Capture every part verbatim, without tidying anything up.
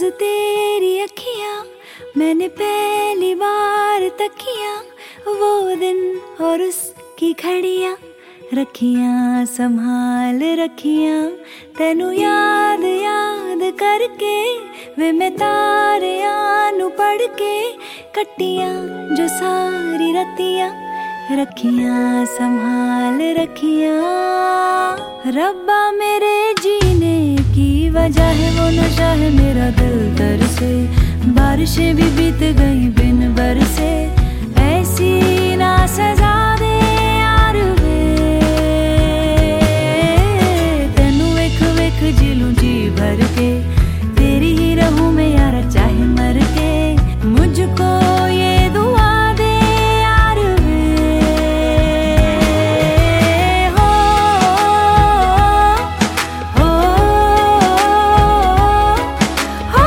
तेरी अखियां मैंने पहली बार तकिया, वो दिन और उसकी घड़ियां रखियां संभाल रखियां। तेनू याद याद करके वे मैं तारियां नू पढ़ के कट्टियां जो सारी रतियां रखियां संभाल रखियां। रब्बा मेरे जीने की वजह है वो नशा है मेरा दिल तरसे, बारिशें भी बीत गई बिन बरसे, ऐसी ना सजा दे यार वे। तेनू वेख वेख जी लूं जी भर के, तेरी ही रहूं मैं यार चाहे मर के, मुझको ये दुआ दे यार वे। हो हो हो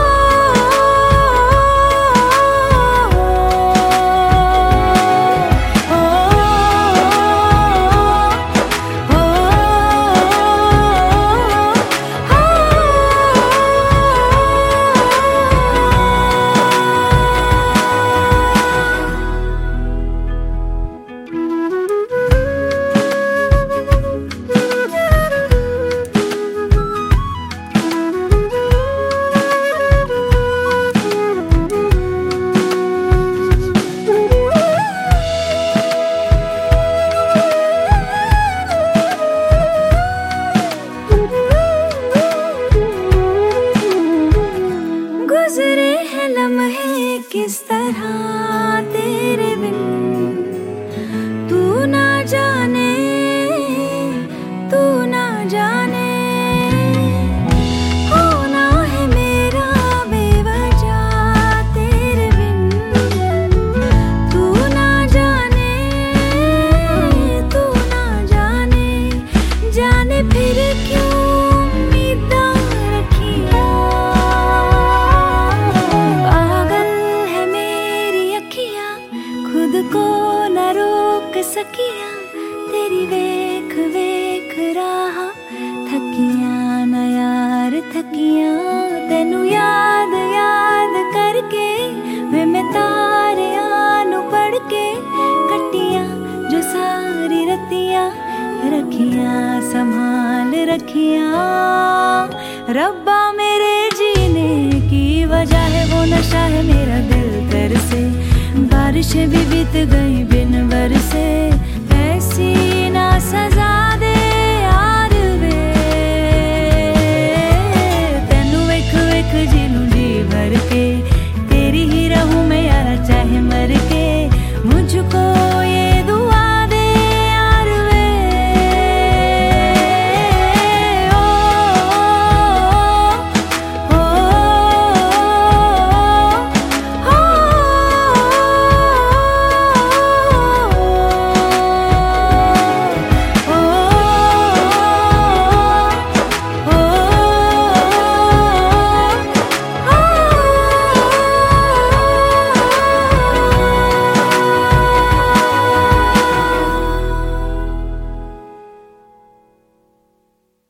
गुज़रे हैं लम्हे किस तरह तेरे बिन, तू ना जाने तू ना जाने। होना है मेरा बेवजह तेरे बिन, तू ना जाने तू ना जाने। जाने फिर क्यों उम्मीदां रखियां, खुद को न रोक सकिया, तेरी वेख वेख रहा थकिया न यार थकिया। तेनू याद याद करके वे मैं तारियां नू पढ़ के कट्टियां जो सारी रतियां रखियां संभाल रखियां। रब्बा मेरे जीने की वजह है वो नशा है मेरा दिल तरसे, बारिशें भी बीत गई